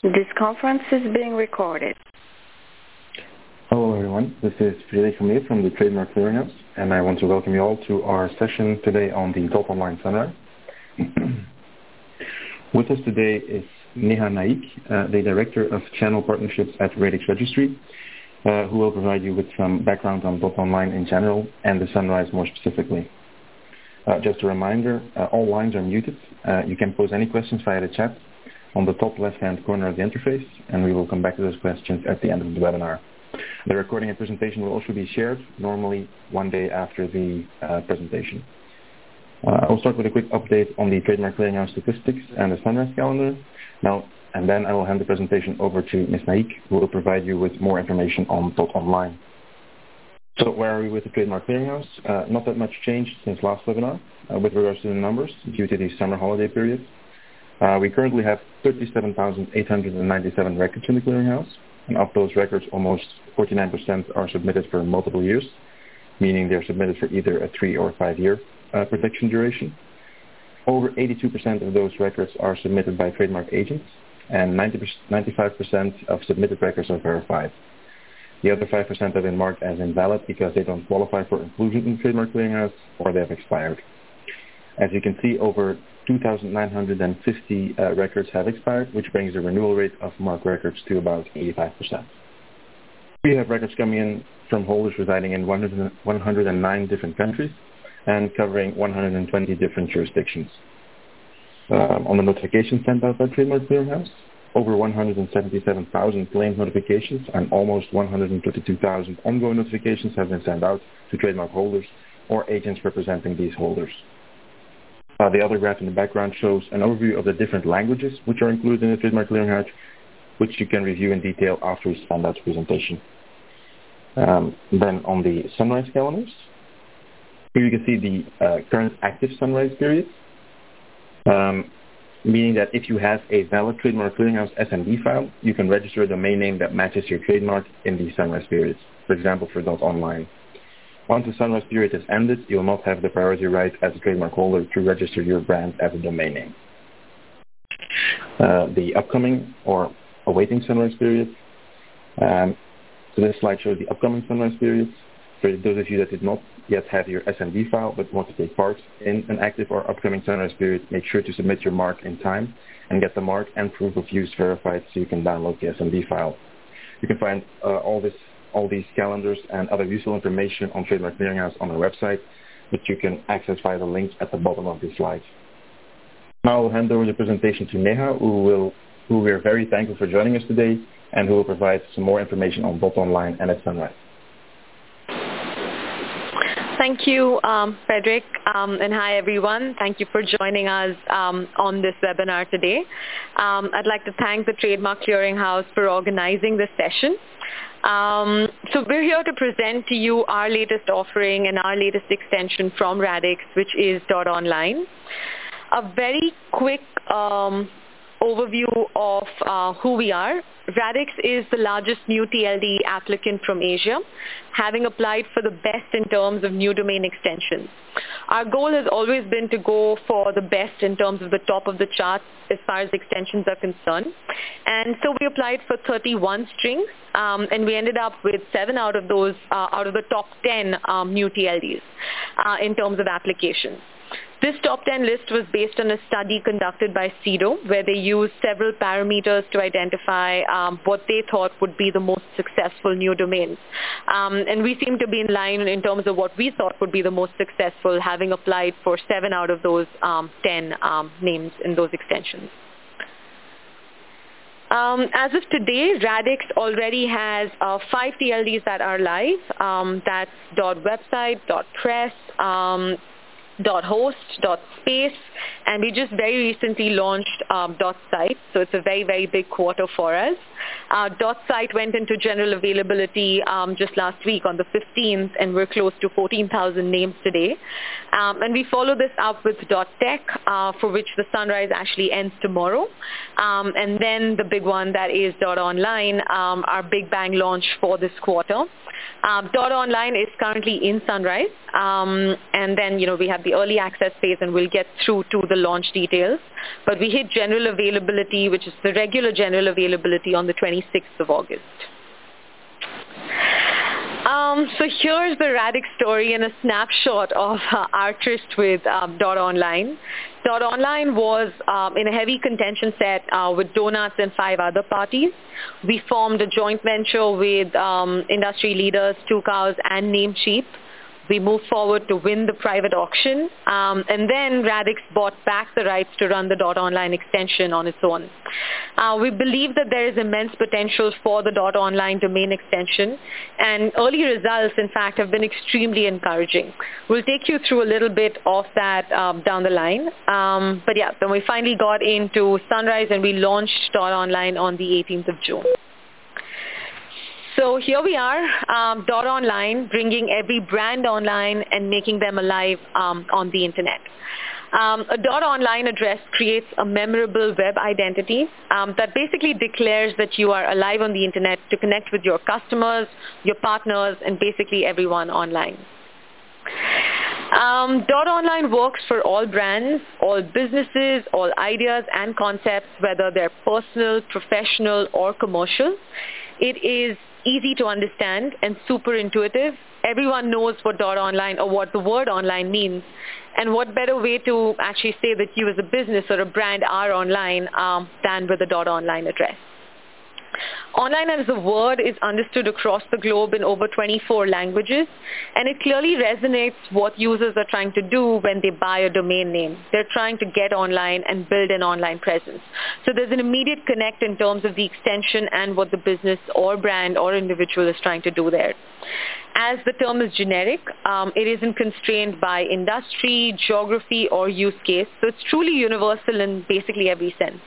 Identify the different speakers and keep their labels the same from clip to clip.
Speaker 1: This conference is being recorded.
Speaker 2: Hello everyone, this is Frederik Vermeer from the Trademark Clearinghouse, and I want to welcome you all to our session today on the .online Sunrise. With us today is Neha Naik, the Director of Channel Partnerships at Radix Registry, who will provide you with some background on .online in general and the Sunrise more specifically. Just a reminder, all lines are muted. You can pose any questions via the chat on the top left-hand corner of the interface, and we will come back to those questions at the end of the webinar. The recording and presentation will also be shared, normally one day after the presentation. I'll start with a quick update on the Trademark Clearinghouse statistics and the Sunrise calendar. And then I will hand the presentation over to Ms. Naik, who will provide you with more information on .online. So where are we with the Trademark Clearinghouse? Not that much changed since last webinar with regards to the numbers due to the summer holiday period. We currently have 37,897 records in the Clearinghouse, and of those records, almost 49% are submitted for multiple years, meaning they're submitted for either a 3 or 5 year protection duration. Over 82% of those records are submitted by trademark agents, and 95% of submitted records are verified. The other 5% have been marked as invalid because they don't qualify for inclusion in the Trademark Clearinghouse or they have expired. As you can see, over 2,950 records have expired, which brings the renewal rate of marked records to about 85%. We have records coming in from holders residing in 109 different countries and covering 120 different jurisdictions. On the notifications sent out by Trademark Clearinghouse, over 177,000 claims notifications and almost 132,000 ongoing notifications have been sent out to trademark holders or agents representing these holders. The other graph in the background shows an overview of the different languages which are included in the Trademark Clearinghouse, which you can review in detail after we send out the presentation. Then on the Sunrise calendars, here you can see the current active Sunrise period, meaning that if you have a valid Trademark Clearinghouse SMD file, you can register a domain name that matches your trademark in the Sunrise periods, for example for .online. Once the Sunrise period has ended, you will not have the priority right as a trademark holder to register your brand as a domain name. The upcoming or awaiting Sunrise period. So this slide shows the upcoming Sunrise periods. For those of you that did not yet have your SMD file but want to take part in an active or upcoming Sunrise period, make sure to submit your mark in time and get the mark and proof of use verified so you can download the SMD file. You can find all these calendars and other useful information on Trademark Clearinghouse on our website, which you can access via the link at the bottom of this slide. Now I'll hand over the presentation to Neha, who we are very thankful for joining us today and who will provide some more information on .online and its Sunrise.
Speaker 3: Thank you, Frederick, and hi everyone. Thank you for joining us on this webinar today. I'd like to thank the Trademark Clearinghouse for organizing this session. So we're here to present to you our latest offering and our latest extension from Radix, which is .online. A very quick overview of who we are. Radix is the largest new TLD applicant from Asia, having applied for the best in terms of new domain extensions. Our goal has always been to go for the best in terms of the top of the chart as far as extensions are concerned. And so we applied for 31 strings, and we ended up with 7 out of those, out of the top 10 new TLDs in terms of applications. This top 10 list was based on a study conducted by CEDO, where they used several parameters to identify what they thought would be the most successful new domains. And we seem to be in line in terms of what we thought would be the most successful, having applied for 7 out of those 10 names in those extensions. As of today, Radix already has 5 TLDs that are live. That's .website, .press, .host, .space, and we just very recently launched .site, so it's a very, very big quarter for us. .site went into general availability just last week on the 15th, and we're close to 14,000 names today. And we follow this up with .tech, for which the Sunrise actually ends tomorrow. And then the big one that is .online, our big bang launch for this quarter. .online is currently in Sunrise, and then we have the early access phase, and we'll get through to the launch details. But we hit general availability, which is the regular general availability, on the 26th of August. So here's the Radix story and a snapshot of our tryst with .online. .online was in a heavy contention set with Donuts and 5 other parties. We formed a joint venture with industry leaders, Tucows and Namecheap. We moved forward to win the private auction, and then Radix bought back the rights to run the .online extension on its own. We believe that there is immense potential for the .online domain extension, and early results, in fact, have been extremely encouraging. We'll take you through a little bit of that down the line. But yeah, then we finally got into Sunrise, and we launched .online on the 18th of June. So here we are, .online, bringing every brand online and making them alive on the internet. A .online address creates a memorable web identity that basically declares that you are alive on the internet to connect with your customers, your partners, and basically everyone online. .online works for all brands, all businesses, all ideas and concepts, whether they're personal, professional, or commercial. It is easy to understand and super intuitive. Everyone knows what .online or what the word online means. And what better way to actually say that you as a business or a brand are online than with a .online address. Online as a word is understood across the globe in over 24 languages, and it clearly resonates what users are trying to do when they buy a domain name. They're trying to get online and build an online presence. So there's an immediate connect in terms of the extension and what the business or brand or individual is trying to do there. As the term is generic, it isn't constrained by industry, geography, or use case, so it's truly universal in basically every sense.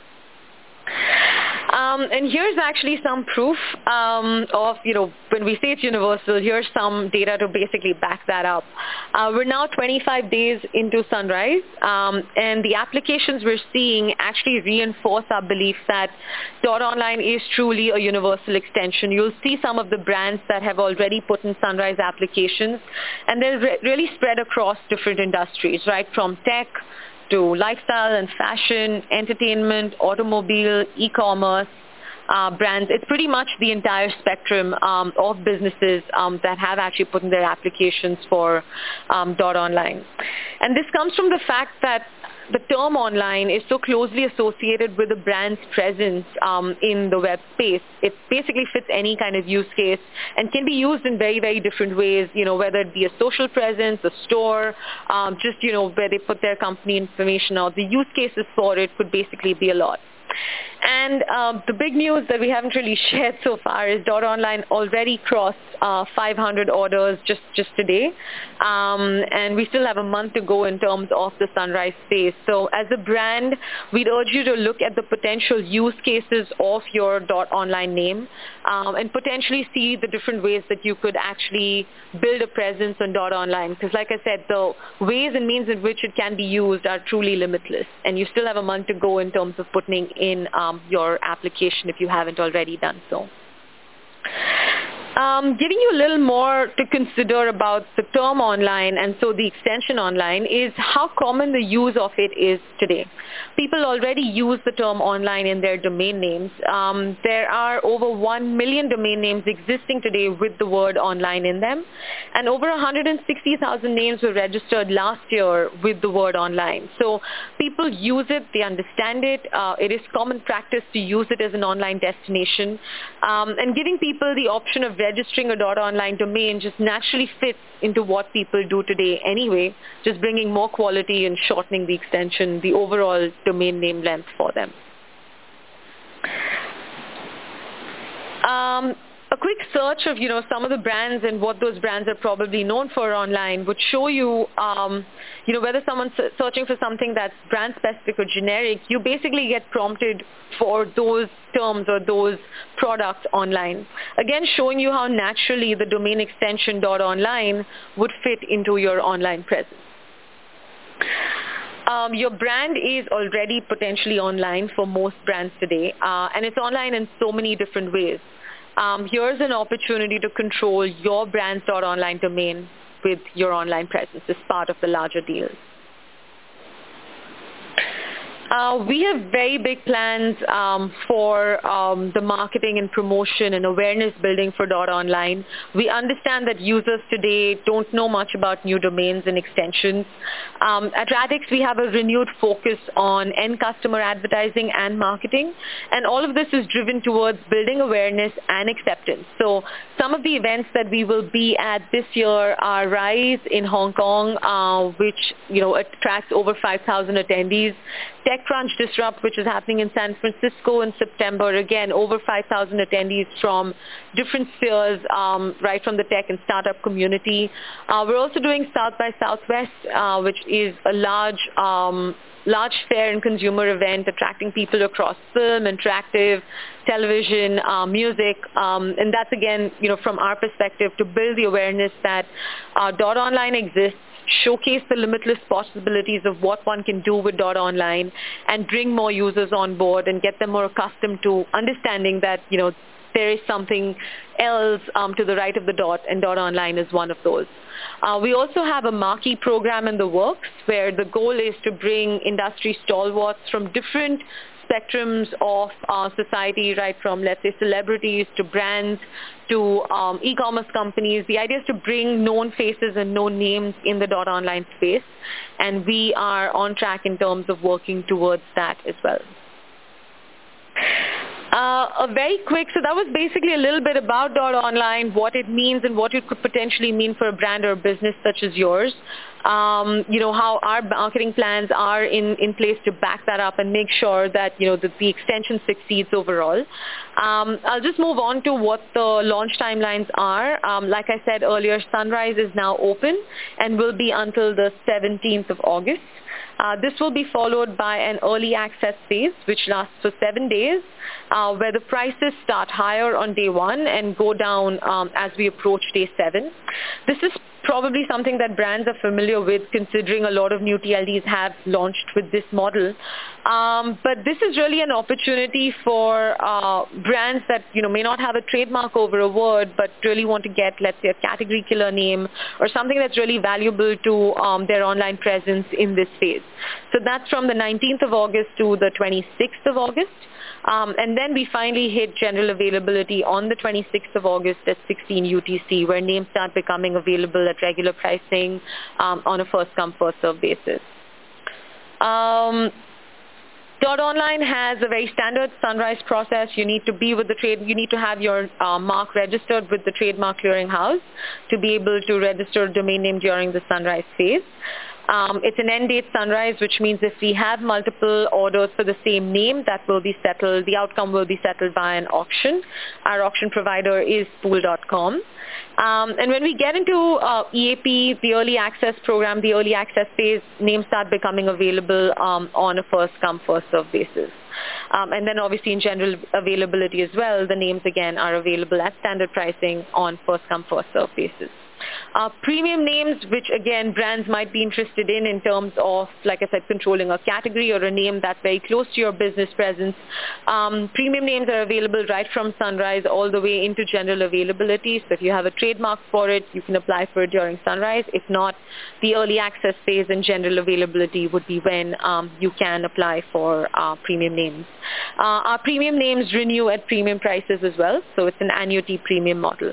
Speaker 3: And here's actually some proof of, when we say it's universal, here's some data to basically back that up. We're now 25 days into Sunrise, and the applications we're seeing actually reinforce our belief that .online is truly a universal extension. You'll see some of the brands that have already put in Sunrise applications, and they're really spread across different industries, right, from tech to lifestyle and fashion, entertainment, automobile, e-commerce, brands. It's pretty much the entire spectrum of businesses that have actually put in their applications for .online. And this comes from the fact that the term online is so closely associated with a brand's presence in the web space. It basically fits any kind of use case and can be used in very, very different ways, whether it be a social presence, a store, just, where they put their company information out. The use cases for it could basically be a lot. And the big news that we haven't really shared so far is .online already crossed 500 orders just today. And we still have a month to go in terms of the Sunrise phase. So as a brand, we'd urge you to look at the potential use cases of your .online name and potentially see the different ways that you could actually build a presence on .online. Because like I said, the ways and means in which it can be used are truly limitless. And you still have a month to go in terms of putting in your application if you haven't already done so. Giving you a little more to consider about the term online and so the extension online is how common the use of it is today. People already use the term online in their domain names. There are over 1 million domain names existing today with the word online in them, and over 160,000 names were registered last year with the word online. So people use it, they understand it. It is common practice to use it as an online destination, and giving people the option of registering a .online domain just naturally fits into what people do today anyway, just bringing more quality and shortening the extension, the overall domain name length for them. A quick search of some of the brands and what those brands are probably known for online would show you whether someone's searching for something that's brand specific or generic. You basically get prompted for those terms or those products online. Again, showing you how naturally the domain extension .online would fit into your online presence. Your brand is already potentially online for most brands today, and it's online in so many different ways. here's an opportunity to control your brand's .online domain with your online presence as part of the larger deal. We have very big plans for the marketing and promotion and awareness building for .online. We understand that users today don't know much about new domains and extensions. At Radix, we have a renewed focus on end customer advertising and marketing, and all of this is driven towards building awareness and acceptance. So some of the events that we will be at this year are Rise in Hong Kong, which attracts over 5,000 attendees. TechCrunch Disrupt, which is happening in San Francisco in September. Again, over 5,000 attendees from different spheres, right from the tech and startup community. We're also doing South by Southwest, which is a large fair and consumer event attracting people across film, interactive, television, music, and that's again, from our perspective to build the awareness that .online exists, showcase the limitless possibilities of what one can do with .online, and bring more users on board and get them more accustomed to understanding that, there is something else to the right of the dot, and .online is one of those. We also have a marquee program in the works where the goal is to bring industry stalwarts from different spectrums of society, right from, let's say, celebrities to brands to e-commerce companies. The idea is to bring known faces and known names in the .online space, and we are on track in terms of working towards that as well. So that was basically a little bit about .online, what it means and what it could potentially mean for a brand or a business such as yours. How our marketing plans are in place to back that up and make sure that, that the extension succeeds overall. I'll just move on to what the launch timelines are. Like I said earlier, Sunrise is now open and will be until the 17th of August. This will be followed by an early access phase, which lasts for 7 days, where the prices start higher on day 1 and go down as we approach day 7. This is probably something that brands are familiar with, considering a lot of new TLDs have launched with this model. But this is really an opportunity for brands that may not have a trademark over a word, but really want to get, let's say, a category killer name or something that's really valuable to their online presence in this phase. So that's from the 19th of August to the 26th of August. And then we finally hit general availability on the 26th of August at 16 UTC, where names start becoming available at regular pricing on a first-come, first-served basis. .online has a very standard Sunrise process. You need to be with the you need to have your mark registered with the Trademark Clearinghouse to be able to register a domain name during the Sunrise phase. It's an end date Sunrise, which means if we have multiple orders for the same name, that will be settled. The outcome will be settled by an auction. Our auction provider is Spool.com. And when we get into EAP, the early access program, the early access phase, names start becoming available on a first-come, first-served basis. And then obviously in general availability as well, the names again are available at standard pricing on first-come, first-served basis. Premium names, which again brands might be interested in terms of, like I said, controlling a category or a name that's very close to your business presence. Premium names are available right from Sunrise all the way into general availability. So if you have a trademark for it, you can apply for it during Sunrise. If not, the early access phase and general availability would be when you can apply for premium names. Our premium names renew at premium prices as well, so it's an annuity premium model.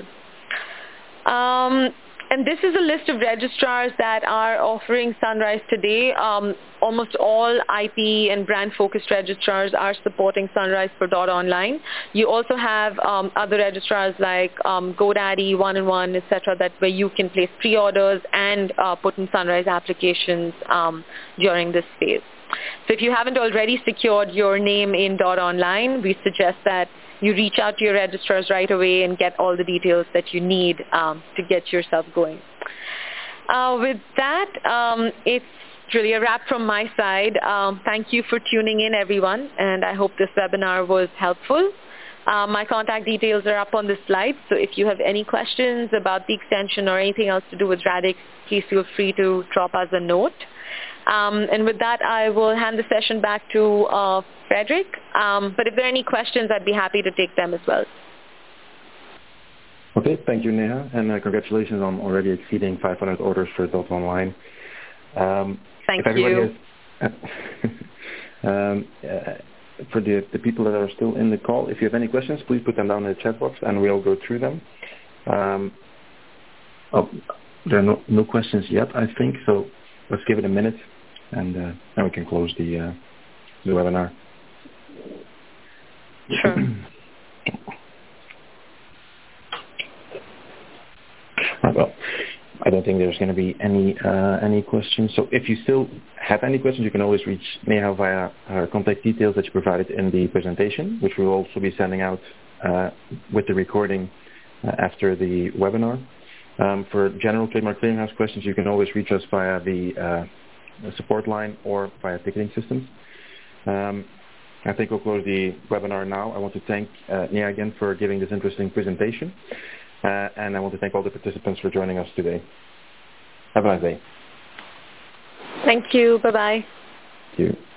Speaker 3: And this is a list of registrars that are offering Sunrise today. Almost all IP and brand-focused registrars are supporting Sunrise for .online. You also have other registrars like GoDaddy, 1&1, etc., where you can place pre-orders and put in Sunrise applications during this phase. So if you haven't already secured your name in .online, we suggest that you reach out to your registrars right away and get all the details that you need to get yourself going. With that, it's really a wrap from my side. Thank you for tuning in, everyone, and I hope this webinar was helpful. My contact details are up on the slide, so if you have any questions about the extension or anything else to do with Radix, please feel free to drop us a note. And with that, I will hand the session back to Frederick. But if there are any questions, I'd be happy to take them as well.
Speaker 2: Okay, thank you, Neha, and congratulations on already exceeding 500 orders for Delta Online.
Speaker 3: Thank you.
Speaker 2: For the people that are still in the call, if you have any questions, please put them down in the chat box and we'll go through them. There are no questions yet, I think, so let's give it a minute and then we can close the webinar.
Speaker 3: Sure.
Speaker 2: Well, I don't think there's going to be any questions. So if you still have any questions, you can always reach Neha via her contact details that you provided in the presentation, which we'll also be sending out with the recording after the webinar. For general Trademark Clearinghouse questions, you can always reach us via the support line or via ticketing systems. I think we'll close the webinar now. I want to thank Neha again for giving this interesting presentation. And I want to thank all the participants for joining us today. Have a nice day.
Speaker 3: Thank you. Bye-bye.
Speaker 2: Thank you.